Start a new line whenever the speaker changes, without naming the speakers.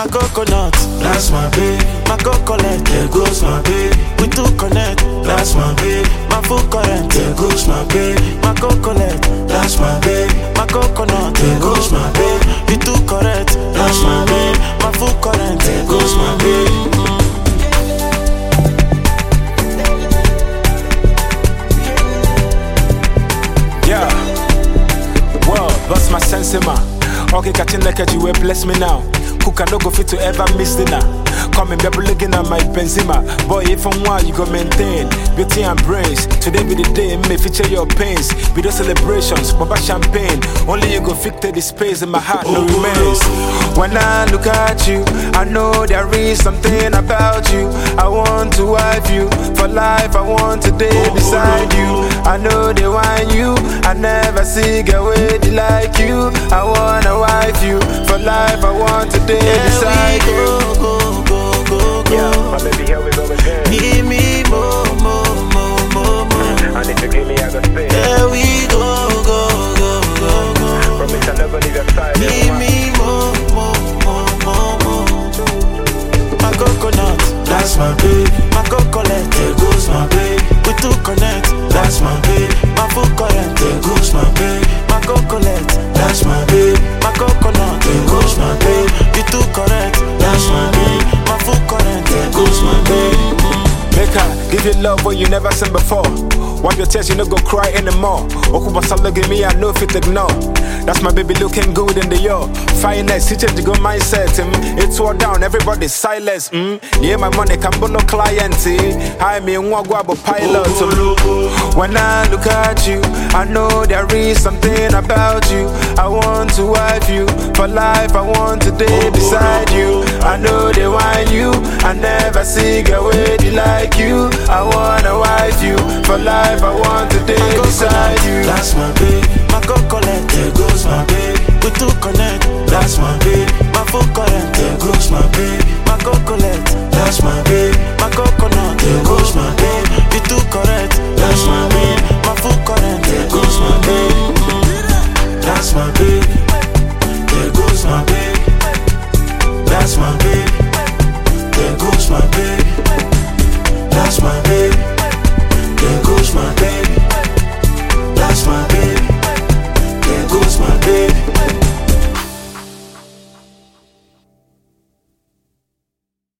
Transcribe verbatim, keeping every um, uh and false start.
my coconut.
That's my babe.
My coconut.
There goes my babe.
We two connect.
That's my babe.
My full current.
There goes my babe.
My coconut.
That's my babe.
My coconut.
There goes my babe.
We two correct.
That's my babe.
My full current.
There goes my babe.
Yeah. Well, that's my sense, man. Okay, catching like you will bless me now. Who can no go fit to ever miss dinner? Come and be looking at my Benzema. Boy, if I'm one, you go maintain beauty and brains. Today be the day, may feature your pains. Be those celebrations, Baba champagne. Only you go fit the space in my heart, no remains. When I look at you, I know there is something about you. I want to wife you for life. I want to day beside you. I know they want you. I never see girl with like you. I wanna wife you for life. I want to day beside you.
Go, go, go, go.
Yeah, my baby, here we go again.
Give me more, more, more, more, more.
And if you give me, I go stay.
Here we go, go, go, go, go.
Promise I'll never leave your side.
Give me more, more, more, more, more. My coconut.
That's my babe.
My coconut.
There goes my babe.
We two connect.
That's my babe.
My full current.
There goes my babe.
My coconut.
That's my babe.
My coconut.
There goes my babe.
We two correct.
That's my babe.
My full current.
There goes my babe.
Make her give you love when you never seen before. Wipe your tears, you no go cry anymore. Okuba salo give me, I know fit ignore. That's my baby looking good in the yo. Finest, he change the good mindset. Mm. It's all down, everybody's silence. Mm. Yeah, my money can no client. I mean, one guabo pilot. Mm. When I look at you, I know there is something about you. I want to wife you for life. I want to day beside you. I know they want you. I never see girl with like you. I wanna wife you for life. I want to day beside you.
That's my babe.
My coconut.
There goes my babe.
We two connect.
That's my babe.
My full current.
There goes my babe.
My coconut.
That's my babe.
My coconut.
There goes my babe.
We two correct.
That's my babe.
My full current.
There goes my babe. That's my babe. There goes my babe. That's my babe. There goes my babe.